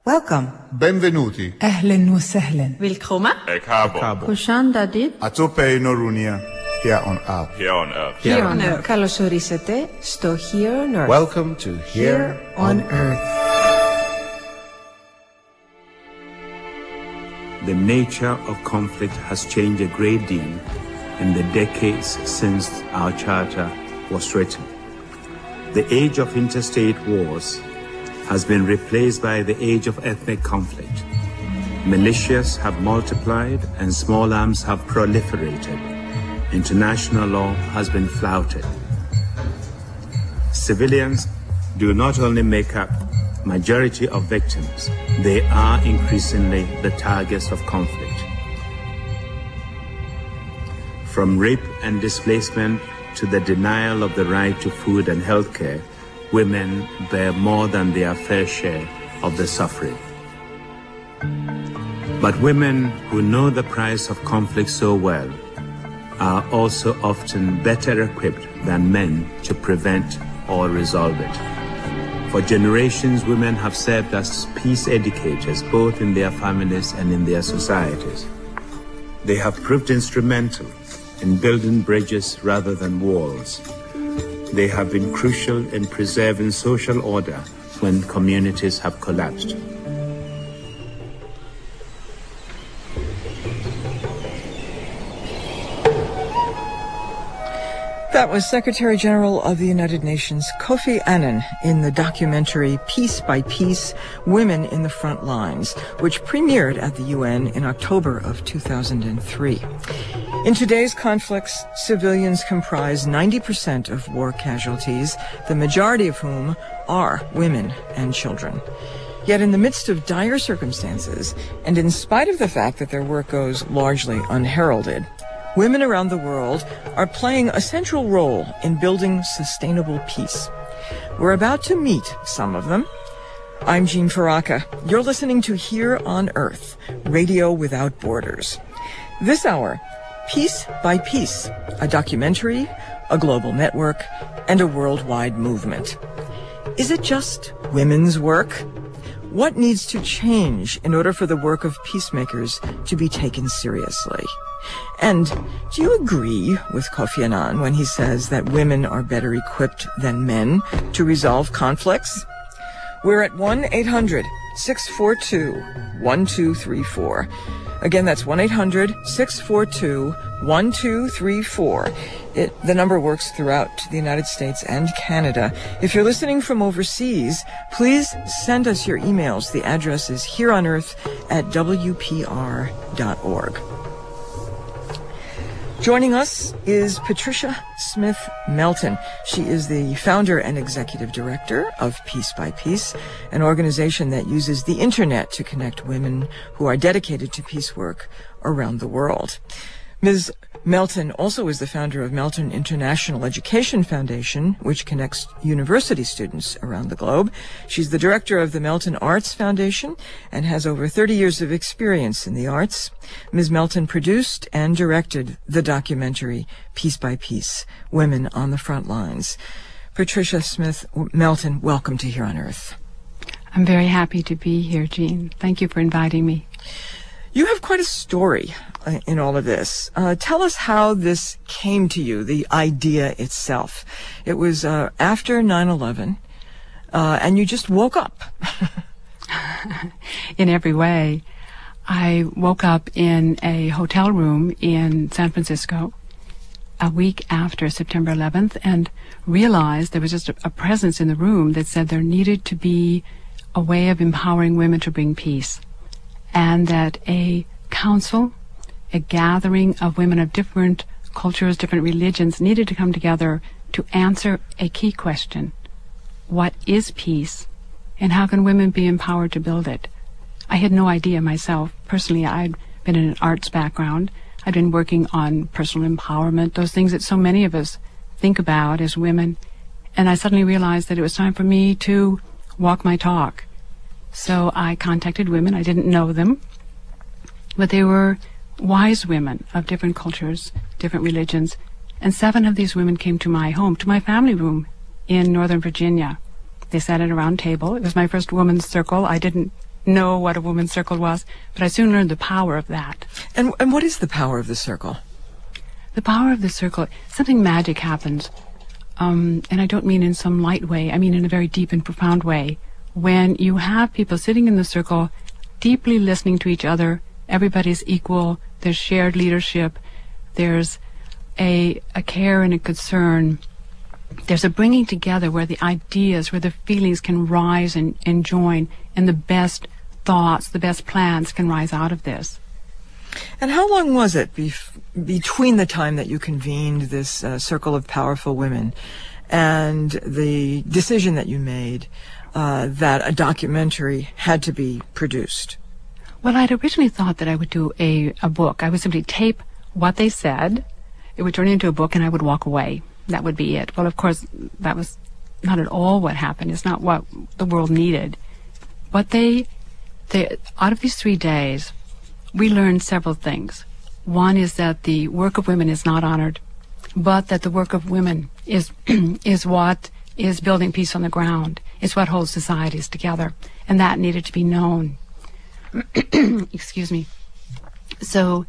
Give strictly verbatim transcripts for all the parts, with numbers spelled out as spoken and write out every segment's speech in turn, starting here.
Welcome. Benvenuti. أهلا وسهلا. Willkommen. Ekabo. Kushan Dadit. Atope Norunia, here on earth. Here on earth. Here on earth. Καλώς ορίσατε στο Here on Earth. Welcome to Here, Here on Earth. The nature of conflict has changed a great deal in the decades since our charter was written. The age of interstate wars has been replaced by the age of ethnic conflict. Militias have multiplied and small arms have proliferated. International law has been flouted. Civilians do not only make up majority of victims, they are increasingly the targets of conflict. From rape and displacement to the denial of the right to food and health care, women bear more than their fair share of the suffering. But women who know the price of conflict so well are also often better equipped than men to prevent or resolve it. For generations, women have served as peace educators, both in their families and in their societies. They have proved instrumental in building bridges rather than walls. They have been crucial in preserving social order when communities have collapsed. That was Secretary General of the United Nations Kofi Annan in the documentary Piece by Piece, Women in the Front Lines, which premiered at the U N in October of two thousand three. In today's conflicts, civilians comprise ninety percent of war casualties, the majority of whom are women and children. Yet in the midst of dire circumstances, and in spite of the fact that their work goes largely unheralded, women around the world are playing a central role in building sustainable peace. We're about to meet some of them. I'm Jean Faraka. You're listening to Here on Earth, Radio Without Borders. This hour, Piece by Piece, a documentary, a global network, and a worldwide movement. Is it just women's work? What needs to change in order for the work of peacemakers to be taken seriously? And do you agree with Kofi Annan when he says that women are better equipped than men to resolve conflicts? We're at one eight hundred six four two one two three four. Again, that's one eight hundred six four two one two three four. It, the number works throughout the United States and Canada. If you're listening from overseas, please send us your emails. The address is hereonearth at w p r dot org. Joining us is Patricia Smith Melton. She is the founder and executive director of Piece by Piece, an organization that uses the internet to connect women who are dedicated to peace work around the world. Miz Melton also is the founder of Melton International Education Foundation, which connects university students around the globe. She's the director of the Melton Arts Foundation and has over thirty years of experience in the arts. Miz Melton produced and directed the documentary Piece by Piece, Women on the Front Lines. Patricia Smith Melton, welcome to Here on Earth. I'm very happy to be here, Jean. Thank you for inviting me. You have quite a story uh, in all of this. Uh, tell us how this came to you, the idea itself. It was uh, after nine eleven, uh, and you just woke up. In every way. I woke up in a hotel room in San Francisco a week after September eleventh and realized there was just a, a presence in the room that said there needed to be a way of empowering women to bring peace. And that a council, a gathering of women of different cultures, different religions, needed to come together to answer a key question. What is peace, and how can women be empowered to build it? I had no idea myself. Personally, I'd been in an arts background. I'd been working on personal empowerment, those things that so many of us think about as women. And I suddenly realized that it was time for me to walk my talk. So I contacted women. I didn't know them, but they were wise women of different cultures, different religions, and seven of these women came to my home, to my family room in Northern Virginia. They sat at a round table. It was my first women's circle. I didn't know what a woman's circle was, but I soon learned the power of that. And, and what is the power of the circle? The power of the circle, something magic happens. Um, and I don't mean in some light way, I mean in a very deep and profound way. When you have people sitting in the circle, deeply listening to each other, everybody's equal, there's shared leadership, there's a, a care and a concern, there's a bringing together where the ideas, where the feelings can rise and, and join, and the best thoughts, the best plans can rise out of this. And how long was it bef- between the time that you convened this uh, circle of powerful women and the decision that you made uh, that a documentary had to be produced? Well, I'd originally thought that I would do a, a book. I would simply tape what they said, it would turn into a book, and I would walk away. That would be it. Well, of course, that was not at all what happened. It's not what the world needed. What they, they out of these three days, we learned several things. One is that the work of women is not honored, but that the work of women is is what is building peace on the ground. It's what holds societies together, and that needed to be known. Excuse me. So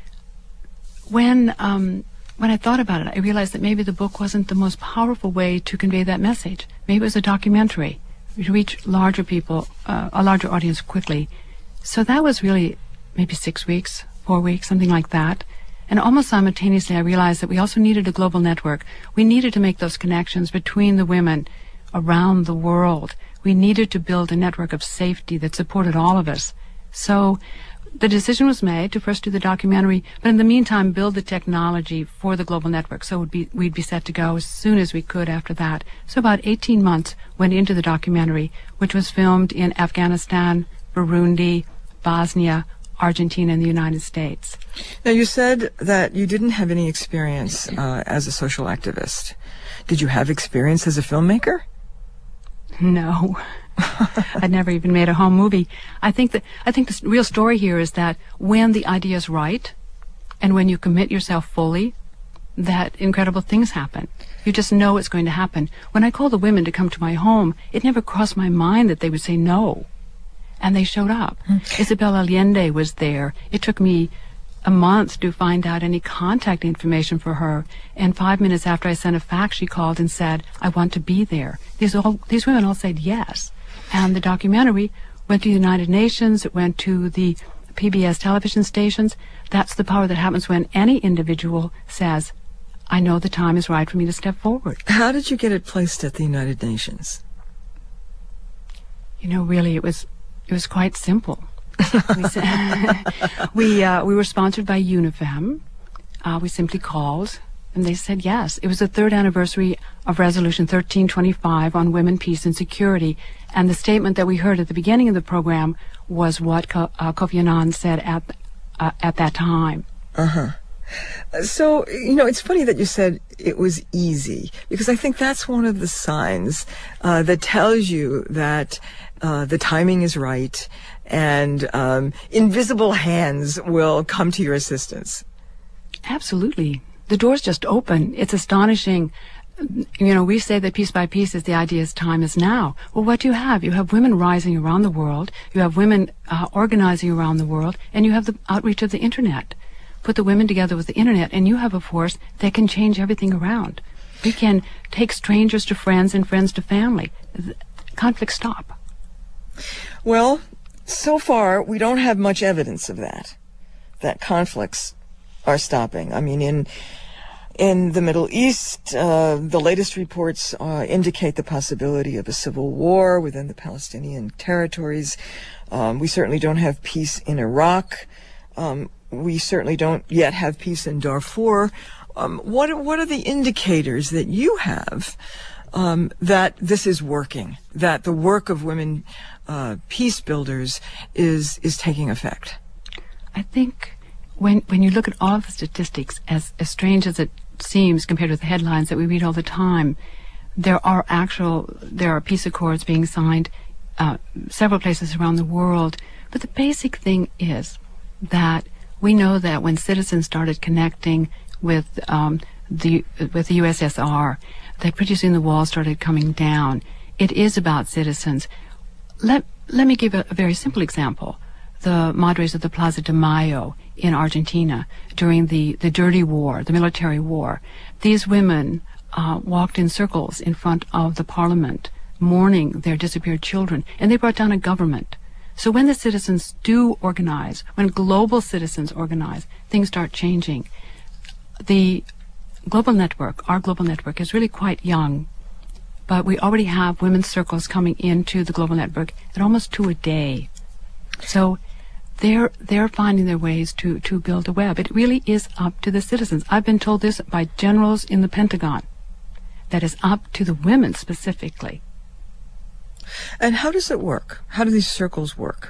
when um, when I thought about it, I realized that maybe the book wasn't the most powerful way to convey that message. Maybe it was a documentary to reach larger people, uh, a larger audience quickly. So that was really maybe six weeks, four weeks, something like that. And almost simultaneously, I realized that we also needed a global network. We needed to make those connections between the women around the world. We needed to build a network of safety that supported all of us. So the decision was made to first do the documentary, but in the meantime, build the technology for the global network. So we'd be, we'd be set to go as soon as we could after that. So about eighteen months went into the documentary, which was filmed in Afghanistan, Burundi, Bosnia, Argentina, and the United States. Now, you said that you didn't have any experience uh, as a social activist. Did you have experience as a filmmaker? No. I'd never even made a home movie. I think that I think the real story here is that when the idea is right, and when you commit yourself fully, that incredible things happen. You just know it's going to happen. When I called the women to come to my home, it never crossed my mind that they would say no. And they showed up. Mm. Isabel Allende was there. It took me a month to find out any contact information for her. And five minutes after I sent a fax, she called and said, I want to be there. These all these women all said yes. And the documentary went to the United Nations. It went to the P B S television stations. That's the power that happens when any individual says, I know the time is right for me to step forward. How did you get it placed at the United Nations? You know, really, it was it was quite simple. we we, uh, we were sponsored by UNIFEM. Uh, we simply called, and they said yes. It was the third anniversary of Resolution thirteen twenty-five on women, peace, and security. And the statement that we heard at the beginning of the program was what Ko- uh, Kofi Annan said at uh, at that time. Uh-huh. So, you know, it's funny that you said it was easy, because I think that's one of the signs uh, that tells you that uh, the timing is right and um, invisible hands will come to your assistance. Absolutely. The doors just open. It's astonishing. You know, we say that piece by piece is the idea's time is now. Well, what do you have? You have women rising around the world. You have women uh, organizing around the world. And you have the outreach of the Internet. Put the women together with the Internet, and you have a force that can change everything around. We can take strangers to friends and friends to family. Conflicts stop. Well, so far, we don't have much evidence of that, that conflicts are stopping. I mean, in in the Middle East, uh, the latest reports uh, indicate the possibility of a civil war within the Palestinian territories. Um, we certainly don't have peace in Iraq. Um, we certainly don't yet have peace in Darfur. Um, what what are the indicators that you have um, that this is working, that the work of women uh, peace builders is is taking effect? I think when when you look at all of the statistics, as, as strange as it seems compared with the headlines that we read all the time, there are actual, there are peace accords being signed uh, several places around the world. But the basic thing is that we know that when citizens started connecting with um, the with the U S S R, that pretty soon the wall started coming down. It is about citizens. Let let me give a, a very simple example. The Madres of the Plaza de Mayo in Argentina during the, the dirty war, the military war. These women uh, walked in circles in front of the parliament, mourning their disappeared children, and they brought down a government. So when the citizens do organize, when global citizens organize, things start changing. The global network, our global network, is really quite young, but we already have women's circles coming into the global network at almost two a day. So they're they're finding their ways to, to build a web. It really is up to the citizens. I've been told this by generals in the Pentagon, that is up to the women specifically. And how does it work? How do these circles work?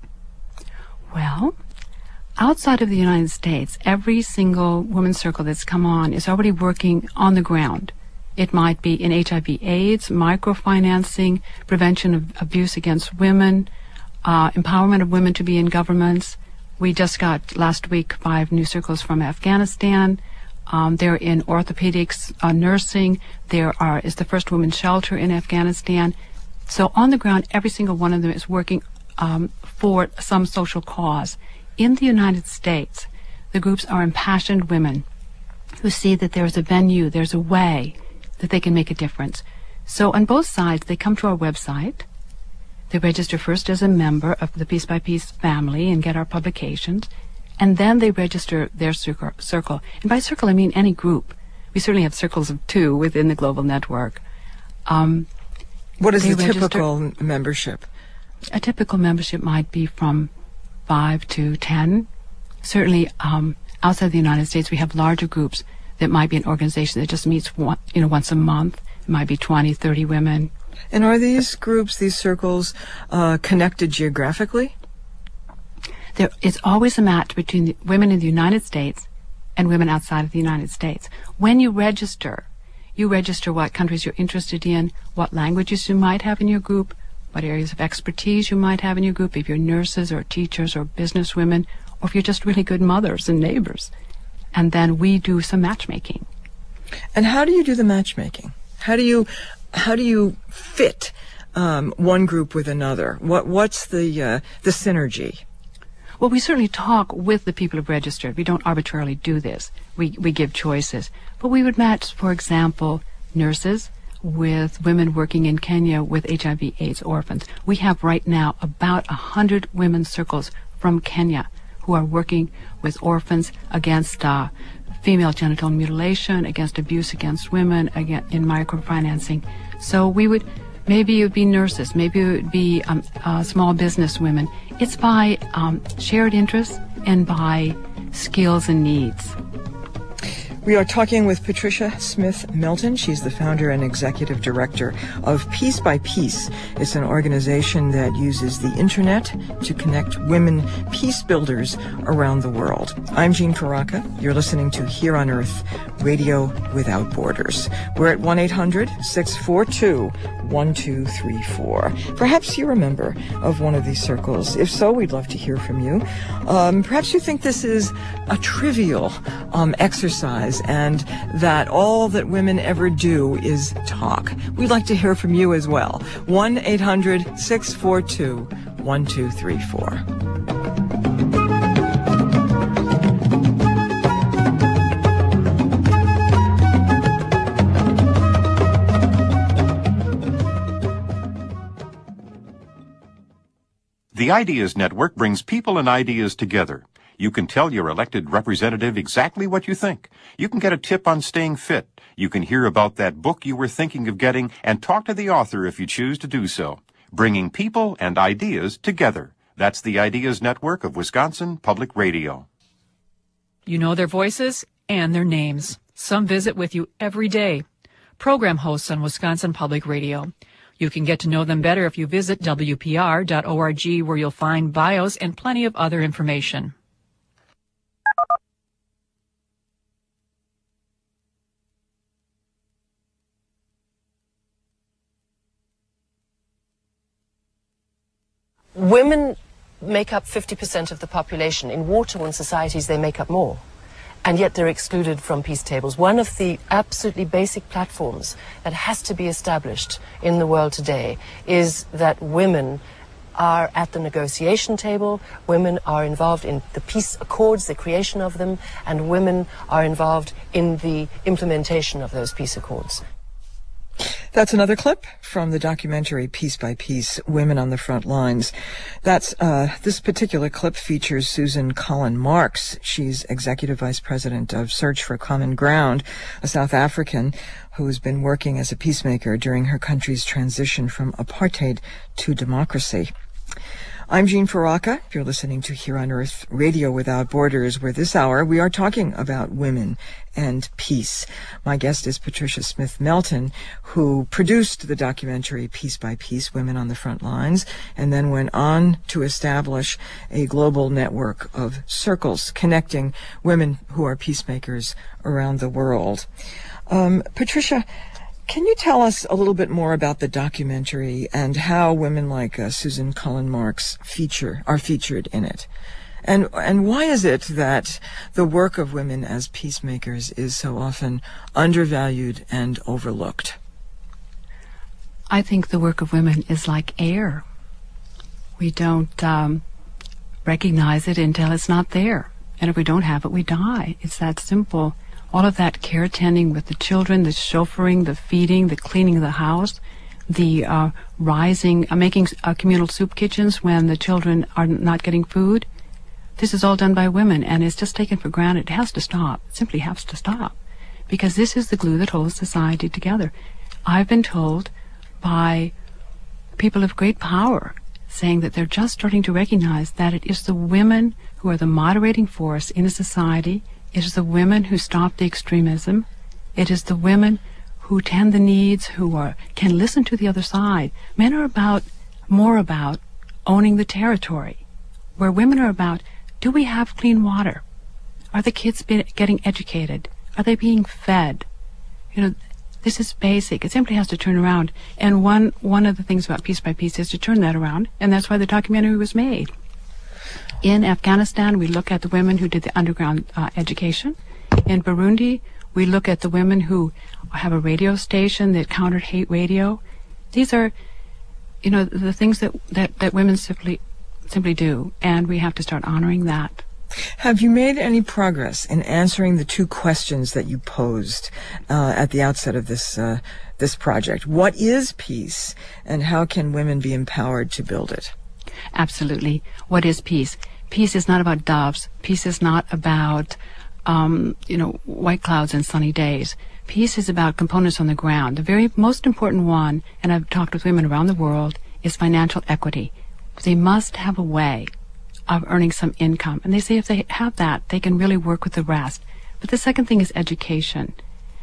Well, outside of the United States, every single women's circle that's come on is already working on the ground. It might be in H I V AIDS, microfinancing, prevention of abuse against women, uh, empowerment of women to be in governments. We just got last week five new circles from Afghanistan. Um, they're in orthopedics, uh, nursing. There are is the first women's shelter in Afghanistan. So on the ground, every single one of them is working um, for some social cause. In the United States, the groups are impassioned women who see that there's a venue, there's a way that they can make a difference. So on both sides, they come to our website. They register first as a member of the Piece by Piece family and get our publications. And then they register their circle. And by circle, I mean any group. We certainly have circles of two within the global network. Um, what is the register, typical membership? A typical membership might be from five to ten. Certainly, um, outside the United States, we have larger groups that might be an organization that just meets one, you know, once a month. It might be twenty, thirty women. And are these groups, these circles, uh, connected geographically? There is always a match between the women in the United States and women outside of the United States. When you register, you register what countries you're interested in, what languages you might have in your group, what areas of expertise you might have in your group, if you're nurses or teachers or business women, or if you're just really good mothers and neighbors. And then we do some matchmaking. And how do you do the matchmaking? How do you how do you fit um, one group with another? What what's the uh, the synergy? Well, we certainly talk with the people who've registered. We don't arbitrarily do this. We we give choices. But we would match, for example, nurses with women working in Kenya with H I V AIDS orphans. We have right now about a hundred women's circles from Kenya who are working with orphans against uh, female genital mutilation, against abuse against women, again, in microfinancing. So we would, maybe it would be nurses, maybe it would be um, uh, small business women. It's by um, shared interests and by skills and needs. We are talking with Patricia Smith Melton. She's the founder and executive director of Piece by Piece. It's an organization that uses the internet to connect women peace builders around the world. I'm Jean Caracca. You're listening to Here on Earth, Radio Without Borders. We're at one eight hundred six four two one two three four. Perhaps you're a member of one of these circles. If so, we'd love to hear from you. Um, perhaps you think this is a trivial um, exercise and that all that women ever do is talk. We'd like to hear from you as well. one eight hundred six four two one two three four. The Ideas Network brings people and ideas together. You can tell your elected representative exactly what you think. You can get a tip on staying fit. You can hear about that book you were thinking of getting and talk to the author if you choose to do so. Bringing people and ideas together. That's the Ideas Network of Wisconsin Public Radio. You know their voices and their names. Some visit with you every day. Program hosts on Wisconsin Public Radio. You can get to know them better if you visit W P R dot org, where you'll find bios and plenty of other information. Women make up fifty percent of the population. In war-torn societies, they make up more. And yet they're excluded from peace tables. One of the absolutely basic platforms that has to be established in the world today is that women are at the negotiation table, women are involved in the peace accords, the creation of them, and women are involved in the implementation of those peace accords. That's another clip from the documentary Piece by Piece, Women on the Front Lines. That's, uh, this particular clip features Susan Collin Marks. She's Executive Vice President of Search for Common Ground, a South African who's been working as a peacemaker during her country's transition from apartheid to democracy. I'm Jean Ferraka. You're listening to Here on Earth Radio Without Borders, where this hour we are talking about women and peace. My guest is Patricia Smith Melton, who produced the documentary Piece by Piece, Women on the Front Lines, and then went on to establish a global network of circles connecting women who are peacemakers around the world. Um, Patricia, can you tell us a little bit more about the documentary and how women like uh, Susan Collin Marks feature are featured in it? And and why is it that the work of women as peacemakers is so often undervalued and overlooked? I think the work of women is like air. We don't um, recognize it until it's not there. And if we don't have it, we die. It's that simple. All of that care tending with the children, the chauffeuring, the feeding, the cleaning of the house, the uh, rising, uh, making uh, communal soup kitchens when the children are not getting food. This is all done by women, and it's just taken for granted. It has to stop. It simply has to stop. Because this is the glue that holds society together. I've been told by people of great power saying that they're just starting to recognize that it is the women who are the moderating force in a society. It is the women who stop the extremism. It is the women who tend the needs, who are can listen to the other side. Men are about more about owning the territory, where women are about, do we have clean water? Are the kids be, getting educated? Are they being fed? You know, this is basic. It simply has to turn around. And one one of the things about Piece by Piece is to turn that around, and that's why the documentary was made. In Afghanistan, we look at the women who did the underground uh, education. In Burundi, we look at the women who have a radio station that countered hate radio. These are, you know, the things that, that, that women simply simply do, and we have to start honoring that. Have you made any progress in answering the two questions that you posed uh, at the outset of this uh, this project? What is peace, and how can women be empowered to build it? Absolutely. What is peace? Peace is not about doves. Peace is not about, um, you know, white clouds and sunny days. Peace is about components on the ground. The very most important one, and I've talked with women around the world, is financial equity. They must have a way of earning some income. And they say if they have that, they can really work with the rest. But the second thing is education.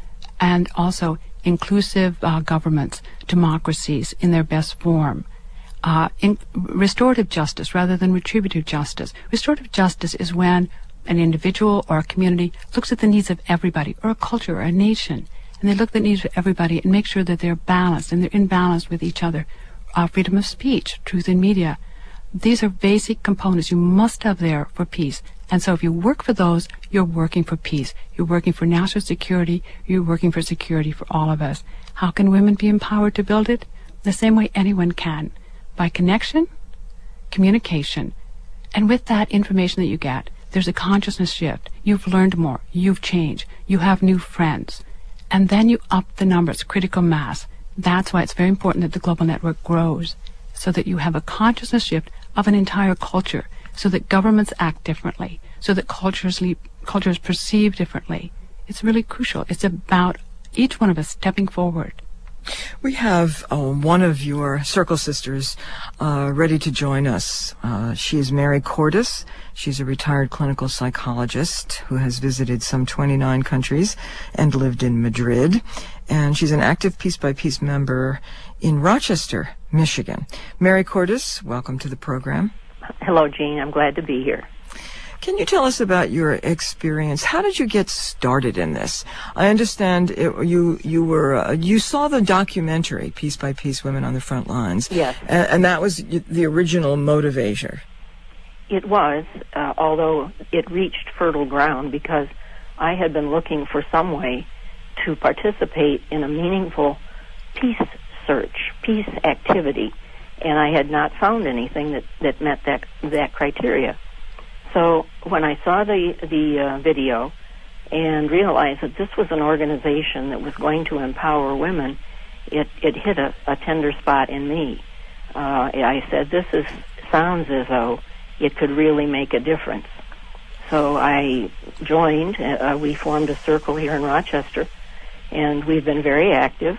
And also inclusive uh, governments, democracies in their best form. Uh, in restorative justice rather than retributive justice. Restorative justice is when an individual or a community looks at the needs of everybody, or a culture or a nation, and they look at the needs of everybody and make sure that they're balanced and they're in balance with each other. Uh, freedom of speech, truth in media. These are basic components you must have there for peace. And so if you work for those, you're working for peace. You're working for national security. You're working for security for all of us. How can women be empowered to build it? The same way anyone can. By connection, communication, and with that information that you get, there's a consciousness shift. You've learned more. You've changed. You have new friends. And then you up the numbers, critical mass. That's why it's very important that the global network grows, so that you have a consciousness shift of an entire culture, so that governments act differently, so that cultures, le- cultures perceive differently. It's really crucial. It's about each one of us stepping forward. We have uh, one of your Circle Sisters uh, ready to join us. Uh, she is Mary Cordes. She's a retired clinical psychologist who has visited some twenty-nine countries and lived in Madrid. And she's an active Piece by Piece member in Rochester, Michigan. Mary Cordes, welcome to the program. Hello, Jean. I'm glad to be here. Can you tell us about your experience? How did you get started in this? I understand it, you you were uh, you saw the documentary Piece by Piece, Women on the Front Lines. Yes, and, and that was the original motivator. It was, uh, although it reached fertile ground because I had been looking for some way to participate in a meaningful peace search, peace activity, and I had not found anything that, that met that that criteria. So when I saw the the uh, video and realized that this was an organization that was going to empower women, it it hit a, a tender spot in me. Uh, I said, this is sounds as though it could really make a difference. So I joined. Uh, we formed a circle here in Rochester, and we've been very active.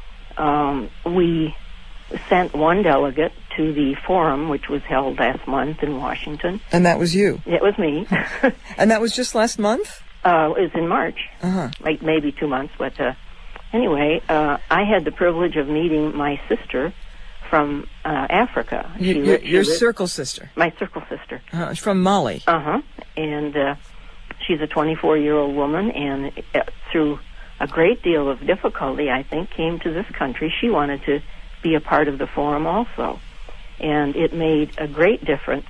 Um, we sent one delegate to the forum, which was held last month in Washington. And that was you? It was me. And that was just last month? Uh, it was in March, uh-huh. like maybe two months. But uh, anyway, uh, I had the privilege of meeting my sister from uh, Africa. You, she your lived, your she lived, circle sister? My circle sister. Uh, from Mali? Uh-huh. And uh, she's a twenty-four-year-old woman, and uh, through a great deal of difficulty, I think, came to this country. She wanted to be a part of the forum also. And it made a great difference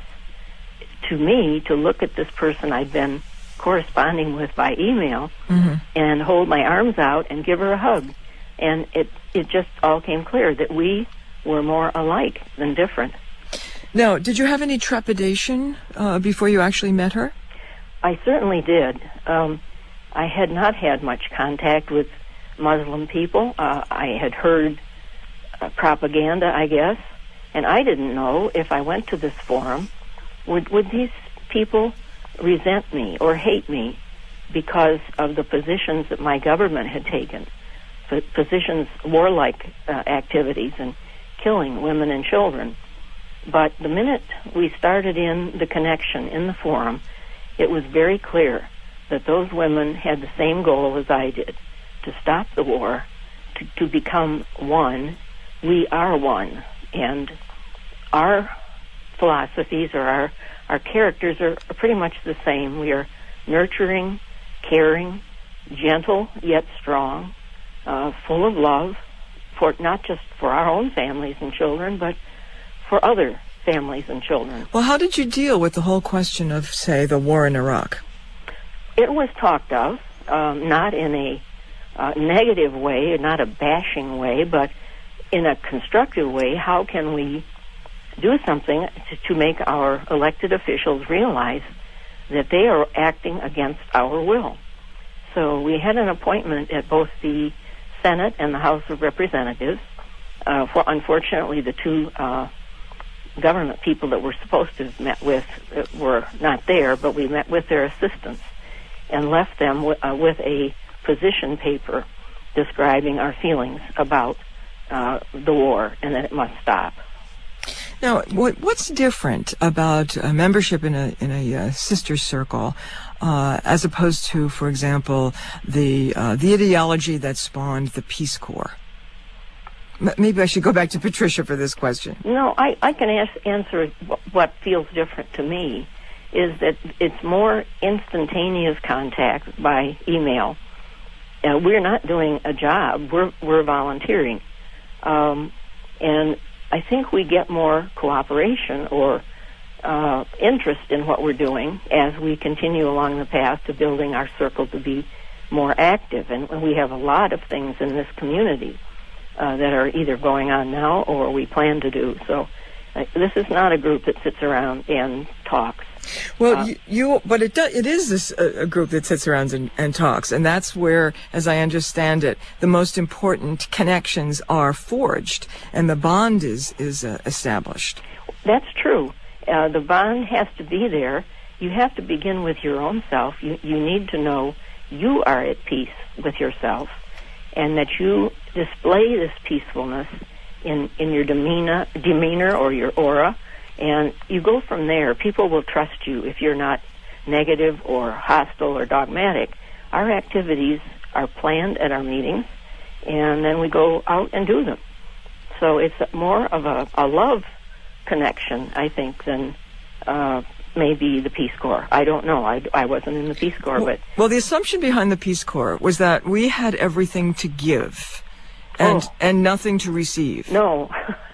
to me to look at this person I'd been corresponding with by email mm-hmm. and hold my arms out and give her a hug. And it, it just all came clear that we were more alike than different. Now, did you have any trepidation uh, before you actually met her? I certainly did. Um, I had not had much contact with Muslim people. Uh, I had heard uh, propaganda, I guess, and I didn't know if I went to this forum, would, would these people resent me or hate me because of the positions that my government had taken, P- positions, warlike uh, activities and killing women and children. But the minute we started in the connection in the forum, it was very clear that those women had the same goal as I did, to stop the war, to, to become one. We are one, and our philosophies or our, our characters are, are pretty much the same. We are nurturing, caring, gentle yet strong, uh, full of love, for not just for our own families and children, but for other families and children. Well, how did you deal with the whole question of, say, the war in Iraq? It was talked of, um, not in a uh, negative way, not a bashing way, but in a constructive way. How can we do something to, to make our elected officials realize that they are acting against our will? So we had an appointment at both the Senate and the House of Representatives. Uh, for unfortunately, the two uh, government people that we're supposed to have met with uh, were not there, but we met with their assistants and left them w- uh, with a position paper describing our feelings about uh, the war and that it must stop. Now, what, what's different about uh, membership in a in a uh, sister circle, uh, as opposed to, for example, the uh, the ideology that spawned the Peace Corps? M- maybe I should go back to Patricia for this question. No, I, I can ask, answer what feels different to me is that it's more instantaneous contact by email. Uh, we're not doing a job. We're we're volunteering, um, and I think we get more cooperation or uh, interest in what we're doing as we continue along the path to building our circle to be more active. And we have a lot of things in this community uh, that are either going on now or we plan to do. So uh, this is not a group that sits around and talks. Well, uh, you, you, but it do, it is this uh, a group that sits around and, and talks, and that's where, as I understand it, the most important connections are forged, and the bond is is uh, established. That's true. Uh, the bond has to be there. You have to begin with your own self. You you need to know you are at peace with yourself, and that you display this peacefulness in in your demeanor, demeanor or your aura. And you go from there. People will trust you if you're not negative or hostile or dogmatic. Our activities are planned at our meetings, and then we go out and do them. So it's more of a, a love connection, I think, than uh, maybe the Peace Corps. I don't know. I, I wasn't in the Peace Corps, well, but... Well, the assumption behind the Peace Corps was that we had everything to give and, oh. and nothing to receive. No.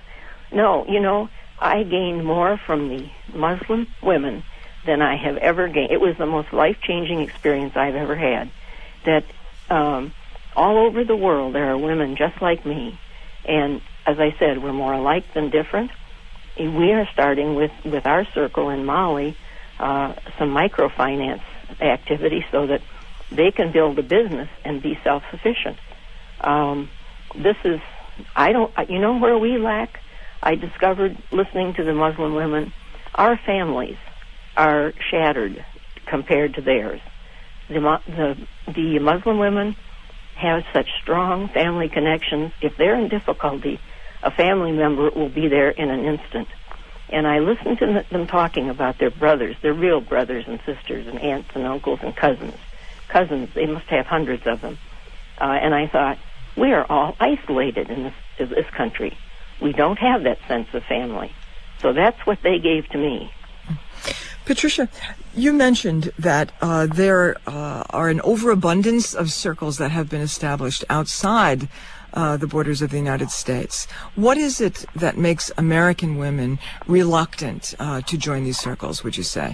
No, you know... I gained more from the Muslim women than I have ever gained. It was the most life-changing experience I've ever had. That um, all over the world there are women just like me. And as I said, we're more alike than different. we are starting with, with our circle in Mali uh, some microfinance activity so that they can build a business and be self-sufficient. Um, this is, I don't, you know where we lack? I discovered listening to the Muslim women, our families are shattered compared to theirs. The, the, the Muslim women have such strong family connections. If they're in difficulty, a family member will be there in an instant. And I listened to them talking about their brothers, their real brothers and sisters and aunts and uncles and cousins. Cousins, they must have hundreds of them. Uh, and I thought, we are all isolated in this, in this country. We don't have that sense of family. So that's what they gave to me. Patricia, you mentioned that uh, there uh, are an overabundance of circles that have been established outside uh, the borders of the United States. What is it that makes American women reluctant uh, to join these circles, would you say?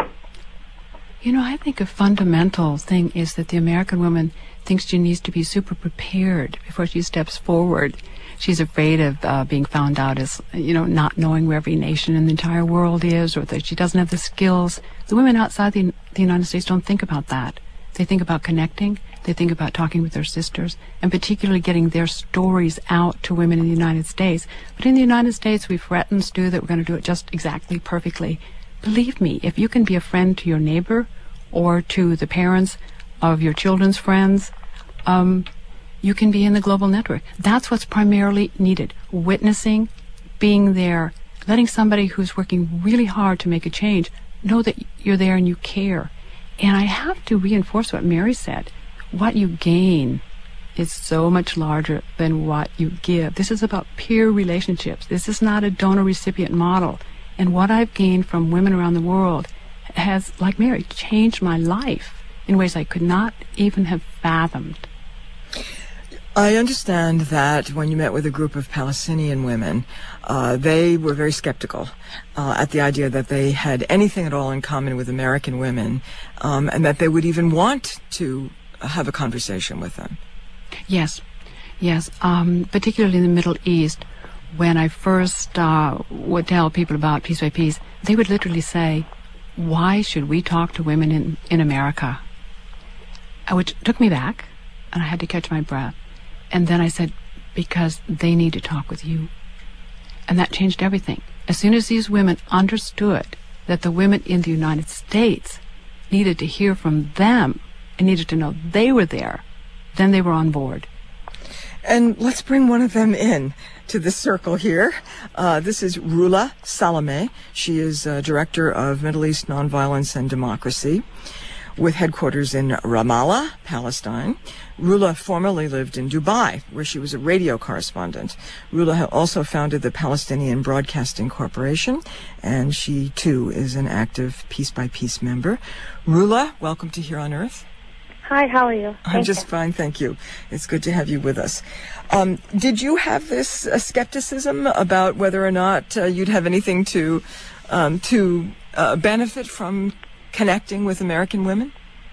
You know, I think a fundamental thing is that the American woman thinks she needs to be super prepared before she steps forward. She's afraid of uh, being found out as, you know, not knowing where every nation in the entire world is, or that she doesn't have the skills. The women outside the, the United States don't think about that. They think about connecting. They think about talking with their sisters, and particularly getting their stories out to women in the United States. But in the United States, we threaten to do that. We're going to do it just exactly perfectly. Believe me, if you can be a friend to your neighbor or to the parents of your children's friends, um, you can be in the global network. That's what's primarily needed. Witnessing, being there, letting somebody who's working really hard to make a change know that you're there and you care. And I have to reinforce what Mary said. What you gain is so much larger than what you give. This is about peer relationships. This is not a donor-recipient model. And what I've gained from women around the world has, like Mary, changed my life in ways I could not even have fathomed. I understand that when you met with a group of Palestinian women, uh, they were very skeptical uh, at the idea that they had anything at all in common with American women, um, and that they would even want to have a conversation with them. Yes, yes, um, particularly in the Middle East. When I first uh, would tell people about Piece by Piece, they would literally say, why should we talk to women in, in America? Which took me back, and I had to catch my breath. And then I said, because they need to talk with you. And that changed everything. As soon as these women understood that the women in the United States needed to hear from them and needed to know they were there, then they were on board. And let's bring one of them in to the circle here. Uh, this is Rula Salameh. She is uh, Director of Middle East Nonviolence and Democracy with headquarters in Ramallah, Palestine. Rula formerly lived in Dubai, where she was a radio correspondent. Rula also founded the Palestinian Broadcasting Corporation, and she, too, is an active Piece by Piece member. Rula, welcome to Here on Earth. Hi, how are you? I'm Thank just you. fine, thank you. It's good to have you with us. Um, did you have this uh, skepticism about whether or not uh, you'd have anything to um, to uh, benefit from connecting with American women?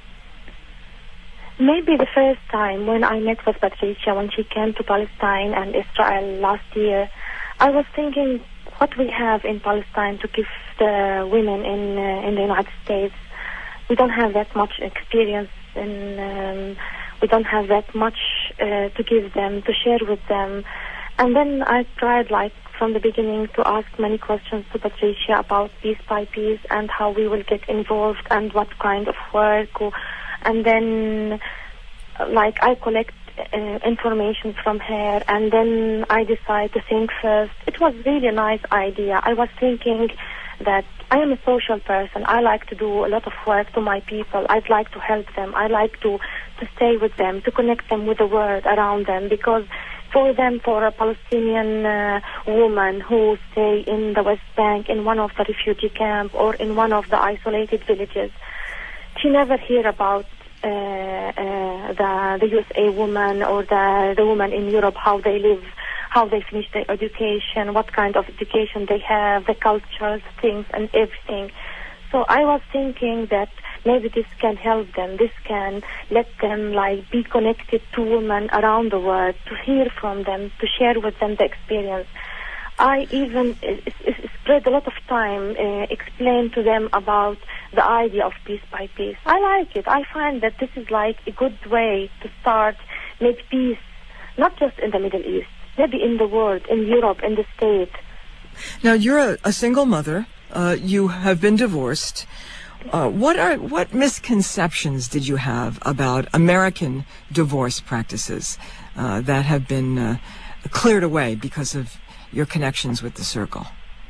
Maybe the first time when I met with Patricia when she came to Palestine and Israel last year, I was thinking what we have in Palestine to give the women in uh, in the United States. We don't have that much experience, and um, we don't have that much uh, to give them, to share with them. And then I tried, like, from the beginning to ask many questions to Patricia about Piece by Piece and how we will get involved and what kind of work. Or, and then, like, I collect uh, information from her, and then I decide to think first. It was really a nice idea. I was thinking that I am a social person. I like to do a lot of work to my people. I'd like to help them. I like to, to stay with them, to connect them with the world around them, because for them, for a Palestinian uh, woman who stay in the West Bank, in one of the refugee camps or in one of the isolated villages, she never hear about uh, uh, the, the U S A woman or the, the woman in Europe, how they live, how they finish their education, what kind of education they have, the cultures, things, and everything. So I was thinking that maybe this can help them. This can let them, like, be connected to women around the world, to hear from them, to share with them the experience. I even uh, spread a lot of time, uh, explain to them about the idea of piece by piece. I like it. I find that this is like a good way to start, make peace, not just in the Middle East, maybe in the world, in Europe, in the States. Now, you're a, a single mother. Uh, you have been divorced. Uh, what are what misconceptions did you have about American divorce practices uh, that have been uh, cleared away because of your connections with the Circle?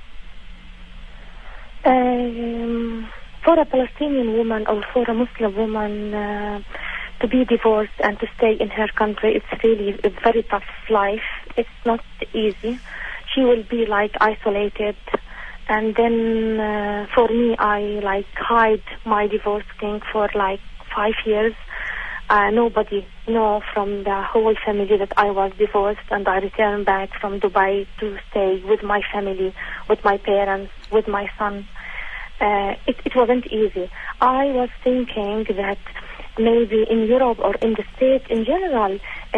Um, for a Palestinian woman or for a Muslim woman uh, to be divorced and to stay in her country, it's really a very tough life. It's not easy. She will be like isolated. And then uh, for me, I like hide my divorce thing for like five years. Uh, nobody know from the whole family that I was divorced, and I returned back from Dubai to stay with my family, with my parents, with my son. Uh, it, it wasn't easy. I was thinking that maybe in Europe or in the States in general,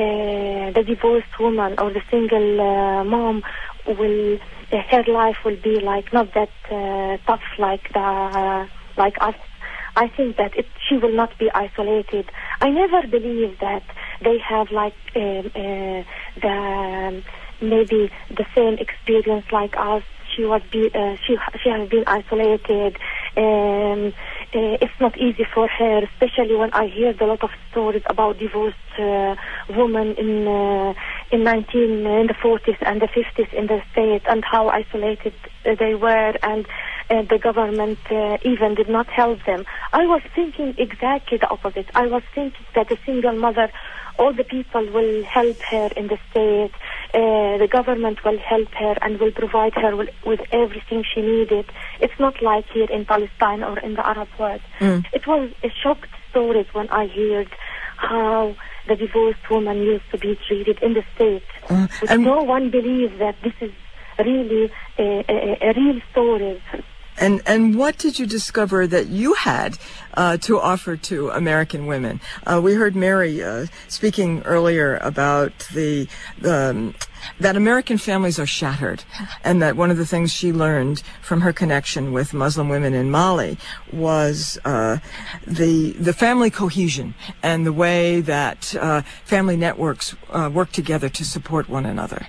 uh, the divorced woman or the single uh, mom will, uh, her life will be like not that uh, tough like the uh, like us. I think that it, she will not be isolated. I never believe that they have like uh, uh, the maybe the same experience like us. She was be uh, she she has been isolated. Um, uh, it's not easy for her, especially when I hear a lot of stories about divorced uh, women in uh, in nineteen in the forties and the fifties in the States, and how isolated uh, they were, and uh, the government uh, even did not help them. I was thinking exactly the opposite. I was thinking that a single mother, all the people will help her in the States. Uh, the government will help her and will provide her with, with everything she needed. It's not like here in Palestine or in the Arab world. Mm. It was a shocked story when I heard how the divorced woman used to be treated in the States. Uh, and no one believes that this is really a, a, a real story. And and what did you discover that you had uh, to offer to American women? Uh, we heard Mary uh, speaking earlier about the um, that American families are shattered, and that one of the things she learned from her connection with Muslim women in Mali was uh, the the family cohesion and the way that uh, family networks uh, work together to support one another.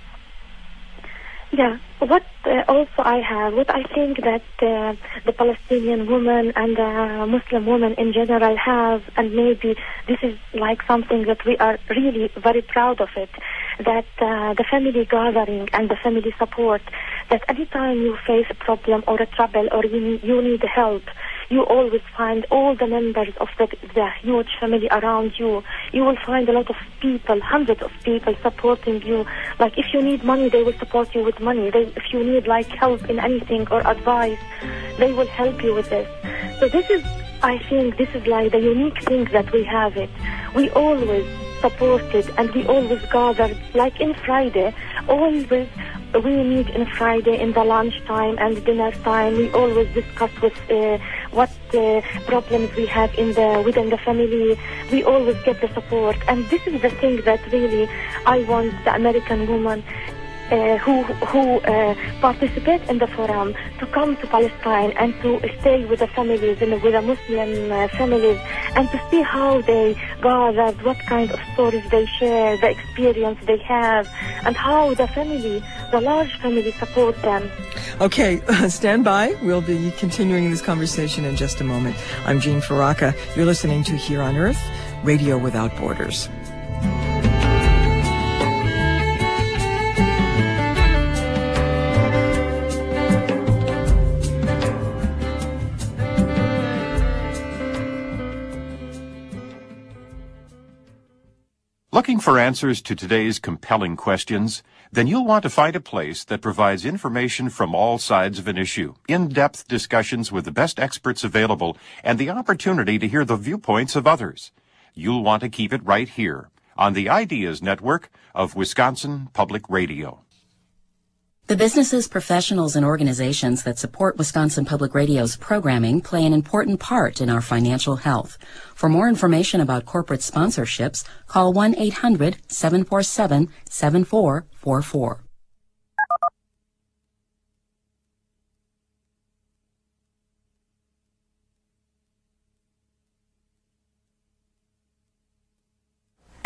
Yeah, what uh, also I have, what I think that uh, the Palestinian woman and the Muslim woman in general have, and maybe this is like something that we are really very proud of it, that uh, the family gathering and the family support, that anytime you face a problem or a trouble or you, you need help, you always find all the members of the, the huge family around you. You will find a lot of people, hundreds of people supporting you. Like if you need money, they will support you with money. They, if you need like help in anything or advice, they will help you with this. So this is, I think, this is like the unique thing that we have it. We always supported and we always gathered, like in Friday, always we meet in Friday in the lunch time and dinner time. We always discuss with uh, what uh, problems we have in the within the family. We always get the support, and this is the thing that really I want the American woman Uh, who who uh, participate in the forum to come to Palestine and to stay with the families and with the Muslim uh, families, and to see how they gathered, what kind of stories they share, the experience they have, and how the family, the large family, support them. Okay, stand by. We'll be continuing this conversation in just a moment. I'm Jean Faraka. You're listening to Here on Earth, Radio Without Borders. Looking for answers to today's compelling questions? Then you'll want to find a place that provides information from all sides of an issue, in-depth discussions with the best experts available, and the opportunity to hear the viewpoints of others. You'll want to keep it right here on the Ideas Network of Wisconsin Public Radio. The businesses, professionals, and organizations that support Wisconsin Public Radio's programming play an important part in our financial health. For more information about corporate sponsorships, call one eight hundred seven four seven seven four four four.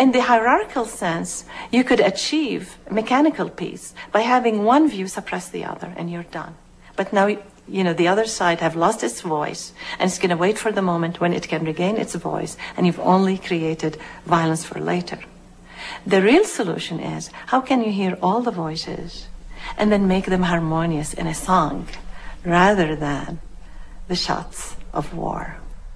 In the hierarchical sense, you could achieve mechanical peace by having one view suppress the other, and you're done. But now, you know, the other side have lost its voice, and it's going to wait for the moment when it can regain its voice, and you've only created violence for later. The real solution is, how can you hear all the voices and then make them harmonious in a song, rather than the shots of war?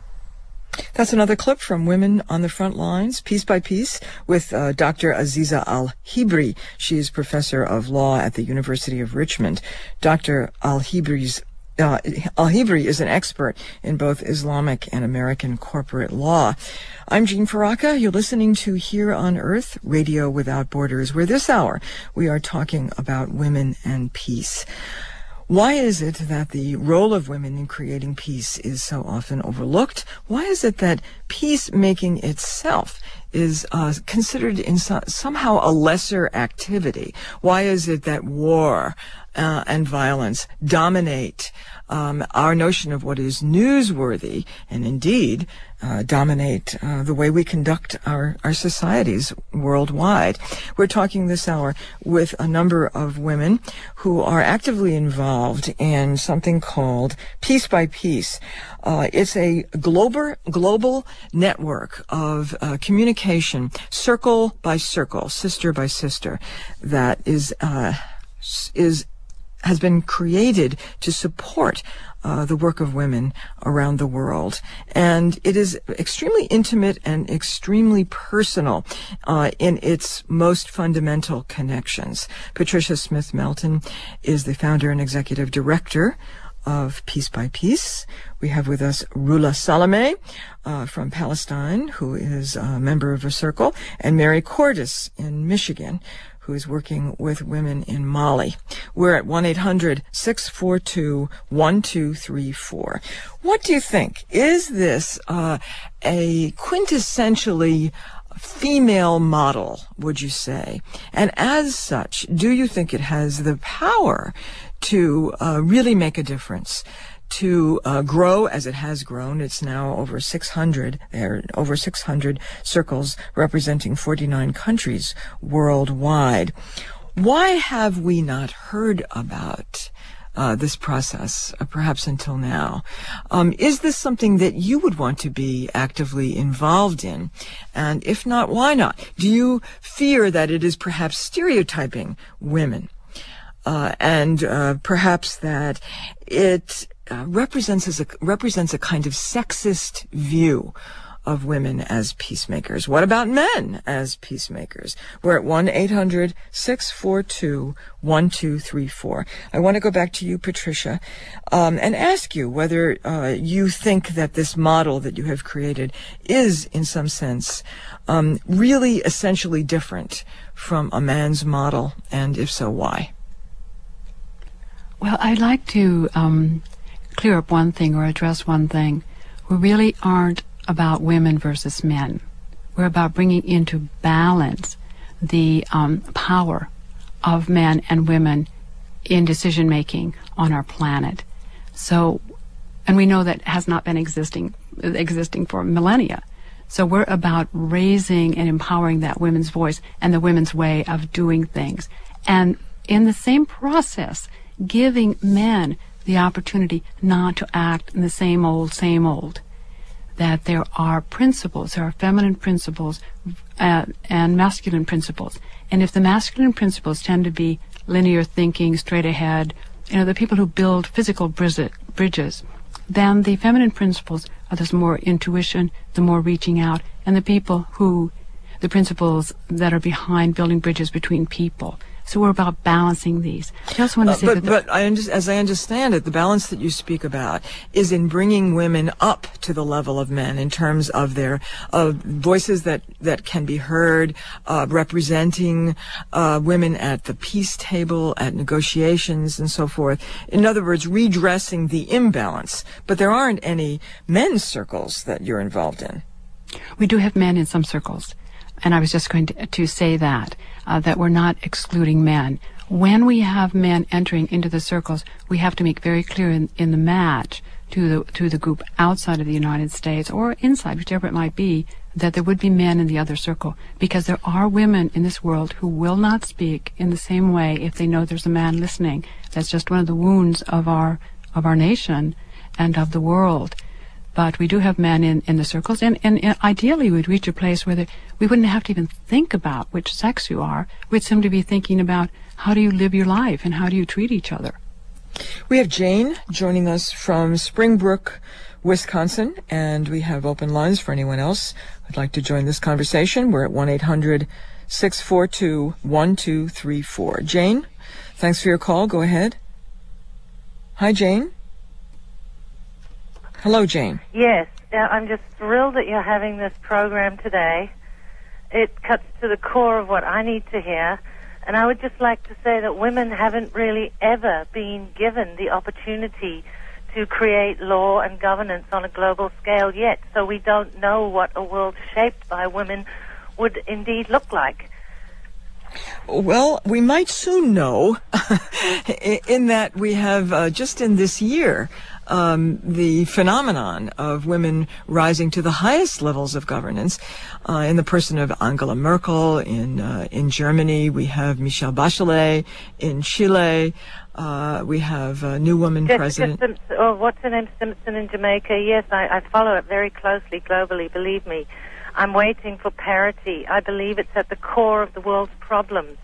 That's another clip from Women on the Front Lines, Piece by Piece, with uh, Doctor Aziza Al-Hibri. She is professor of law at the University of Richmond. Doctor Al-Hibri's Uh, Al-Hibri is an expert in both Islamic and American corporate law. I'm Jean Faraka. You're listening to Here on Earth, Radio Without Borders, where this hour we are talking about women and peace. Why is it that the role of women in creating peace is so often overlooked? Why is it that peacemaking itself is uh, considered in so- somehow a lesser activity? Why is it that war uh, and violence dominate um, our notion of what is newsworthy, and indeed uh, dominate uh, the way we conduct our, our societies worldwide? We're talking this hour with a number of women who are actively involved in something called Piece by Piece. Uh, it's a global, global network of uh, communication, circle by circle, sister by sister, that is uh, is has been created to support uh, the work of women around the world. And it is extremely intimate and extremely personal uh, in its most fundamental connections. Patricia Smith Melton is the founder and executive director of Piece by Piece. We have with us Rula Salameh uh, from Palestine, who is a member of a circle, and Mary Cordes in Michigan, who is working with women in Mali. We're at one eight hundred six four two one two three four. What do you think? Is this uh, a quintessentially female model, would you say? And as such, do you think it has the power to uh, really make a difference, to uh, grow as it has grown? It's now over six hundred, there are over six hundred circles representing forty-nine countries worldwide. Why have we not heard about Uh, this process, uh, perhaps until now? Um, is this something that you would want to be actively involved in? And if not, why not? Do you fear that it is perhaps stereotyping women? Uh, and uh, perhaps that it uh, represents as a, represents a kind of sexist view of women as peacemakers. What about men as peacemakers? We're at one eight hundred six four two one two three four. I want to go back to you, Patricia, um, and ask you whether uh, you think that this model that you have created is, in some sense, um, really essentially different from a man's model, and if so, why? Well, I'd like to um, clear up one thing or address one thing. We really aren't about women versus men. We're about bringing into balance the um, power of men and women in decision making on our planet. So, and we know that has not been existing existing for millennia. So we're about raising and empowering that women's voice and the women's way of doing things, and in the same process, giving men the opportunity not to act in the same old, same old. That there are principles, there are feminine principles uh, and masculine principles. And if the masculine principles tend to be linear thinking, straight ahead, you know, the people who build physical bridges, then the feminine principles are this more intuition, the more reaching out, and the people who, the principles that are behind building bridges between people. So we're about balancing these. I also want to say uh, but, that the, but I under, as I understand it, the balance that you speak about is in bringing women up to the level of men in terms of their uh, voices that, that can be heard, uh, representing uh, women at the peace table, at negotiations, and so forth. In other words, redressing the imbalance. But there aren't any men's circles that you're involved in. We do have men in some circles. And I was just going to, to say that, uh, that we're not excluding men. When we have men entering into the circles, we have to make very clear in, in the match to the to the group outside of the United States or inside, whichever it might be, that there would be men in the other circle, because there are women in this world who will not speak in the same way if they know there's a man listening. That's just one of the wounds of our of our nation and of the world. But we do have men in, in the circles, and, and, and ideally we'd reach a place where the, we wouldn't have to even think about which sex you are. We'd simply be thinking about how do you live your life and how do you treat each other. We have Jane joining us from Springbrook, Wisconsin, and we have open lines for anyone else who'd like to join this conversation. We're at one eight hundred six four two one two three four. Jane, thanks for your call. Go ahead. Hi, Jane. Hello, Jane. Yes, uh, I'm just thrilled that you're having this program today. It cuts to the core of what I need to hear. And I would just like to say that women haven't really ever been given the opportunity to create law and governance on a global scale yet. So we don't know what a world shaped by women would indeed look like. Well, we might soon know in that we have uh, just in this year um, the phenomenon of women rising to the highest levels of governance uh, in the person of Angela Merkel in uh, in Germany. We have Michelle Bachelet in Chile. Uh, we have a new woman Jessica president. Simpson, oh, what's her name? Simpson in Jamaica. Yes, I, I follow it very closely globally, believe me. I'm waiting for parity. I believe it's at the core of the world's problems.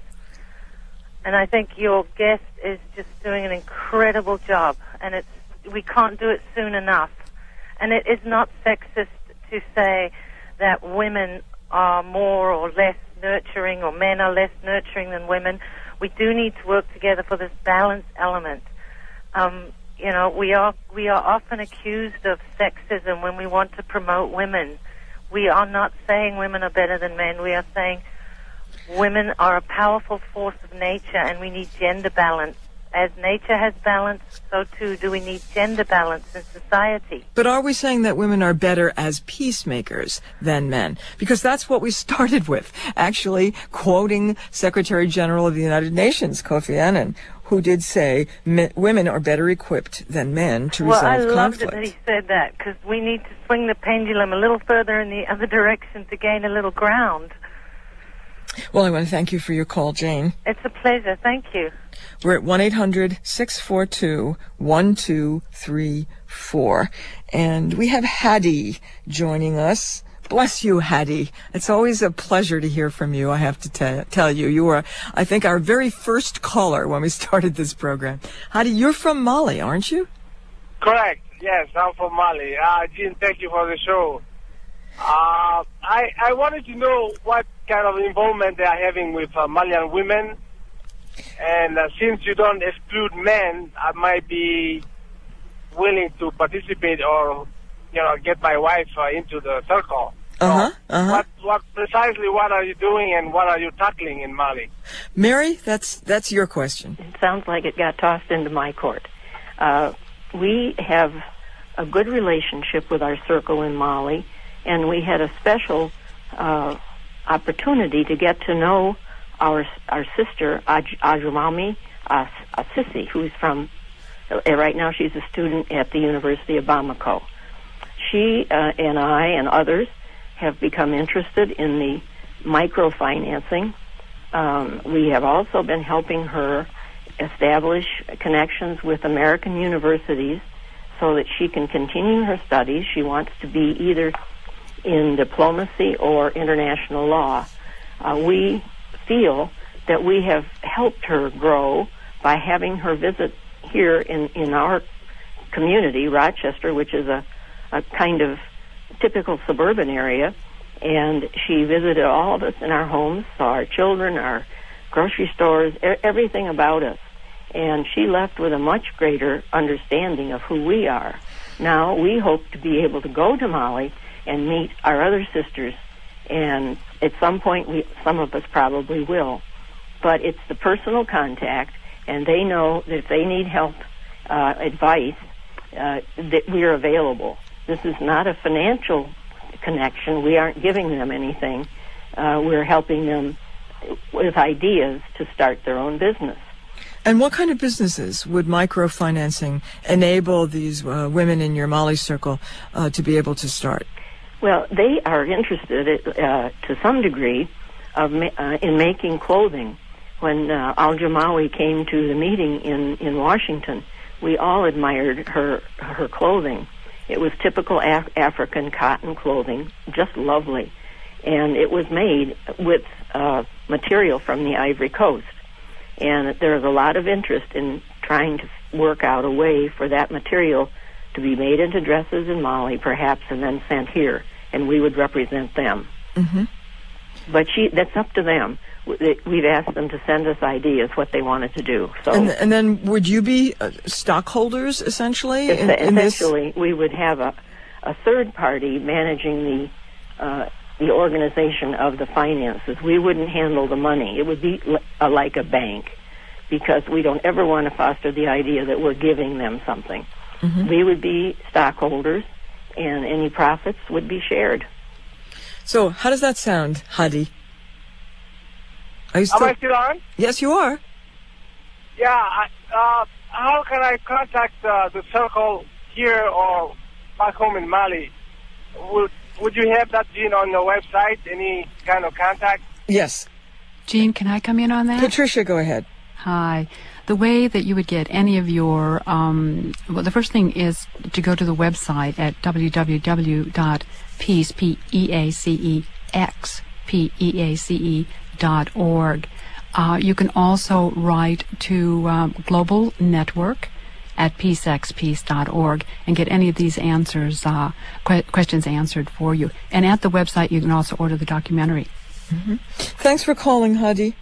And I think your guest is just doing an incredible job. And it's we can't do it soon enough. And it is not sexist to say that women are more or less nurturing or men are less nurturing than women. We do need to work together for this balance element. Um, you know, we are we are often accused of sexism when we want to promote women. We are not saying women are better than men. We are saying women are a powerful force of nature, and we need gender balance. As nature has balance, so too do we need gender balance in society. But are we saying that women are better as peacemakers than men? Because that's what we started with, actually quoting Secretary General of the United Nations, Kofi Annan, who did say men, women are better equipped than men to well, resolve I loved conflict. it that he said that, because we need to swing the pendulum a little further in the other direction to gain a little ground. Well, I want to thank you for your call, Jane. It's a pleasure. Thank you. We're at one eight hundred six four two one two three four. And we have Hattie joining us. Bless you, Hattie. It's always a pleasure to hear from you, I have to te- tell you. You were, I think, our very first caller when we started this program. Hattie, you're from Mali, aren't you? Correct. Yes, I'm from Mali. Uh, Jean, thank you for the show. Uh, I, I wanted to know what kind of involvement they are having with uh, Malian women. And uh, since you don't exclude men, I might be willing to participate or, you know, get my wife uh, into the circle. Uh-huh, so uh-huh. What, what precisely what are you doing and what are you tackling in Mali? Mary, that's that's your question. It sounds like it got tossed into my court. Uh, we have a good relationship with our circle in Mali, and we had a special uh, opportunity to get to know our our sister, Aj- Ajumami uh, Sissi, who's from, uh, right now she's a student at the University of Bamako. She uh, and I and others have become interested in the microfinancing. Um, we have also been helping her establish connections with American universities so that she can continue her studies. She wants to be either in diplomacy or international law. Uh, we feel that we have helped her grow by having her visit here in, in our community, Rochester, which is a, a kind of typical suburban area, and she visited all of us in our homes, saw our children, our grocery stores, e- everything about us, and she left with a much greater understanding of who we are. Now, we hope to be able to go to Mali and meet our other sisters, and at some point, we, some of us probably will. But it's the personal contact, and they know that if they need help, uh, advice, uh, that we're available. This is not a financial connection. We aren't giving them anything. Uh, we're helping them with ideas to start their own business. And what kind of businesses would microfinancing enable these uh, women in your Mali circle uh, to be able to start? Well, they are interested uh, to some degree of ma- uh, in making clothing. When uh, Al-Jamawi came to the meeting in, in Washington, we all admired her her clothing. It was typical Af- African cotton clothing, just lovely. And it was made with uh, material from the Ivory Coast. And there's a lot of interest in trying to work out a way for that material to be made into dresses in Mali, perhaps, and then sent here. And we would represent them. Mm-hmm. But she, that's up to them. We've asked them to send us ideas, what they wanted to do. So, and, and then would you be uh, stockholders, essentially? In, in essentially, this? We would have a, a third party managing the uh, the organization of the finances. We wouldn't handle the money. It would be l- uh, like a bank, because we don't ever want to foster the idea that we're giving them something. Mm-hmm. We would be stockholders, and any profits would be shared. So, how does that sound, Hadi? Are you still... Am I still on? Yes, you are. Yeah. I, uh, how can I contact uh, the circle here or back home in Mali? Would Would you have that, Jean, on your website? Any kind of contact? Yes. Jean, can I come in on that? Patricia, go ahead. Hi. The way that you would get any of your, um, well, the first thing is to go to the website at w w w dot peace, P E A C E X, P E A C E dot org. Uh, you can also write to um, Global Network at peace x peace dot org and get any of these answers, uh, que- questions answered for you. And at the website, you can also order the documentary. Mm-hmm. Thanks for calling, Hadi.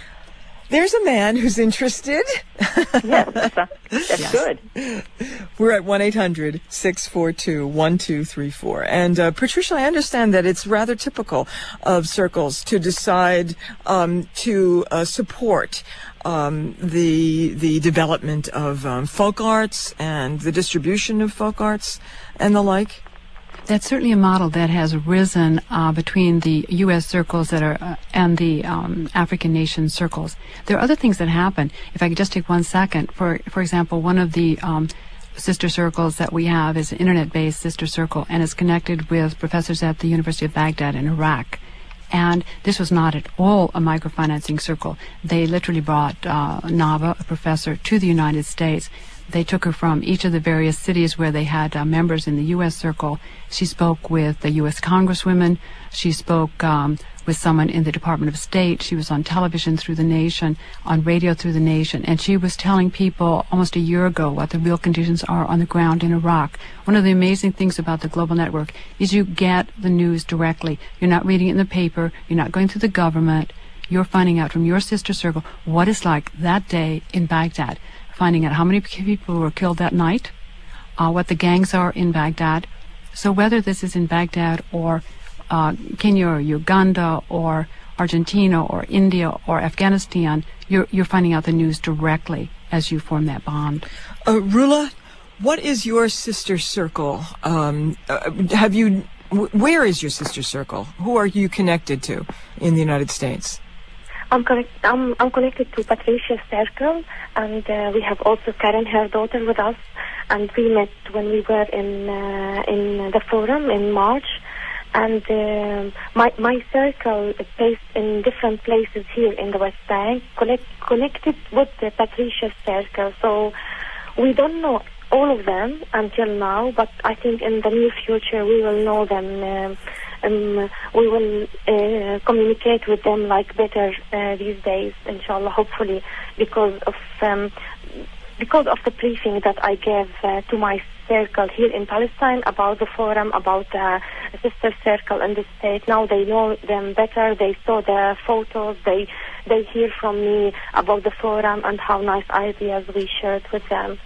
There's a man who's interested. Yes, that's, that's yes. good. We're at one eight hundred six four two one two three four. And uh, Patricia, I understand that it's rather typical of circles to decide um, to uh, support um, the the development of um, folk arts and the distribution of folk arts and the like. That's certainly a model that has risen uh, between the U S circles that are uh, and the um, African nation circles. There are other things that happen. If I could just take one second, for for example, one of the um, sister circles that we have is an internet-based sister circle, and it's connected with professors at the University of Baghdad in Iraq. And this was not at all a microfinancing circle. They literally brought uh, Nava, a professor, to the United States. They took her from each of the various cities where they had uh, members in the U S circle. She spoke with the U S congresswomen. She spoke um, with someone in the Department of State. She was on television through the nation, on radio through the nation. And she was telling people almost a year ago what the real conditions are on the ground in Iraq. One of the amazing things about the Global Network is you get the news directly. You're not reading it in the paper. You're not going through the government. You're finding out from your sister circle what it's like that day in Baghdad. Finding out how many people were killed that night, uh, what the gangs are in Baghdad. So whether this is in Baghdad or uh, Kenya or Uganda or Argentina or India or Afghanistan, you're, you're finding out the news directly as you form that bond. Uh, Rula, what is your sister circle? Um, uh, have you? W- where is your sister circle? Who are you connected to in the United States? I'm, connect, I'm, I'm connected to Patricia's circle, and uh, we have also Karen, her daughter, with us. And we met when we were in uh, in the forum in March. And uh, my my circle is based in different places here in the West Bank, connect, connected with the Patricia's circle. So we don't know all of them until now, but I think in the near future we will know them. Uh, Um, we will uh, communicate with them like better uh, these days, inshallah, hopefully, because of um, because of the briefing that I gave uh, to my circle here in Palestine about the forum, about the uh, sister circle in the state. Now they know them better. They saw the photos. They they hear from me about the forum and how nice ideas we shared with them.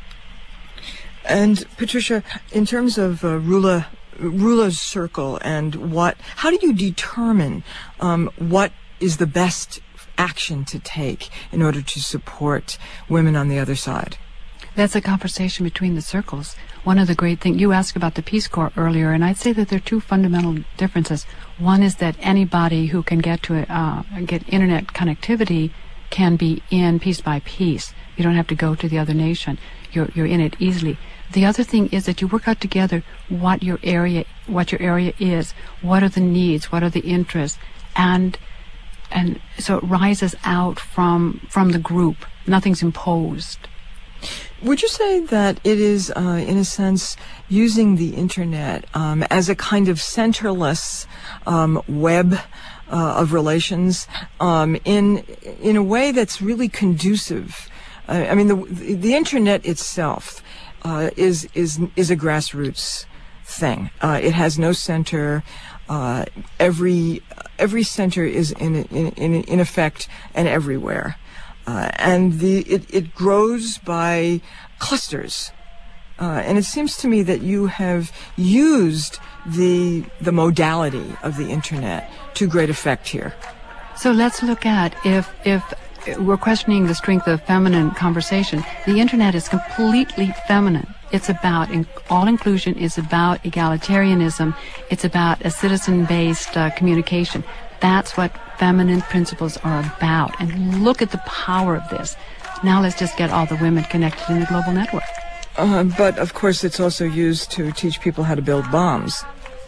And Patricia, in terms of uh, Rula. Rula's circle and what, how do you determine um, what is the best action to take in order to support women on the other side? That's a conversation between the circles. One of the great things, you asked about the Peace Corps earlier, and I'd say that there are two fundamental differences. One is that anybody who can get to uh, get internet connectivity can be in piece by piece. You don't have to go to the other nation. You're you're in it easily. The other thing is that you work out together what your area what your area is, what are the needs, what are the interests, and and so it rises out from from the group. Nothing's imposed. Would you say that it is, uh, in a sense, using the internet um, as a kind of centerless um, web uh, of relations um, in in a way that's really conducive? Uh, I mean, the the internet itself uh, is is is a grassroots thing. Uh, it has no center. Uh, every every center is in in in, in effect and everywhere. Uh, and the it, it grows by clusters, uh, and it seems to me that you have used the the modality of the internet to great effect here. So let's look at if if we're questioning the strength of feminine conversation. The internet is completely feminine. It's about in, all inclusion. It's about egalitarianism. It's about a citizen-based uh, communication. That's what feminine principles are about. And look at the power of this. Now let's just get all the women connected in the global network. Uh, but, of course, it's also used to teach people how to build bombs.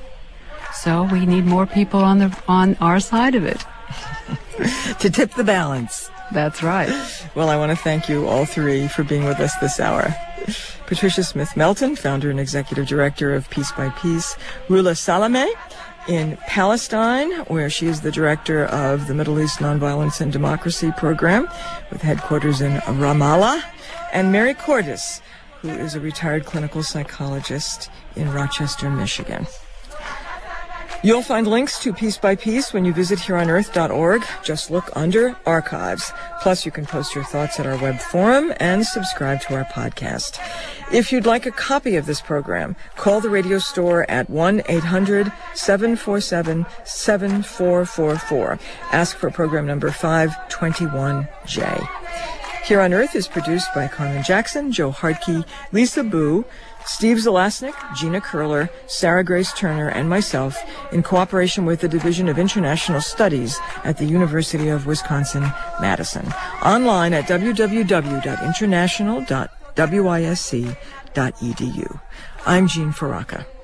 So we need more people on the on our side of it. To tip the balance. That's right. Well, I want to thank you all three for being with us this hour. Patricia Smith Melton, founder and executive director of Piece by Piece. Rula Salameh, in Palestine, where she is the director of the Middle East Nonviolence and Democracy Program, with headquarters in Ramallah, and Mary Cordes, who is a retired clinical psychologist in Rochester, Michigan. You'll find links to Piece by Piece when you visit here on earth dot org. Just look under Archives. Plus, you can post your thoughts at our web forum and subscribe to our podcast. If you'd like a copy of this program, call the radio store at one eight hundred seven four seven seven four four four. Ask for program number five twenty-one J. Here on Earth is produced by Carmen Jackson, Joe Hartke, Lisa Boo, Steve Zelasnik, Gina Curler, Sarah Grace Turner, and myself, in cooperation with the Division of International Studies at the University of Wisconsin-Madison. Online at w w w dot international dot wisc dot e d u. I'm Jean Faraka.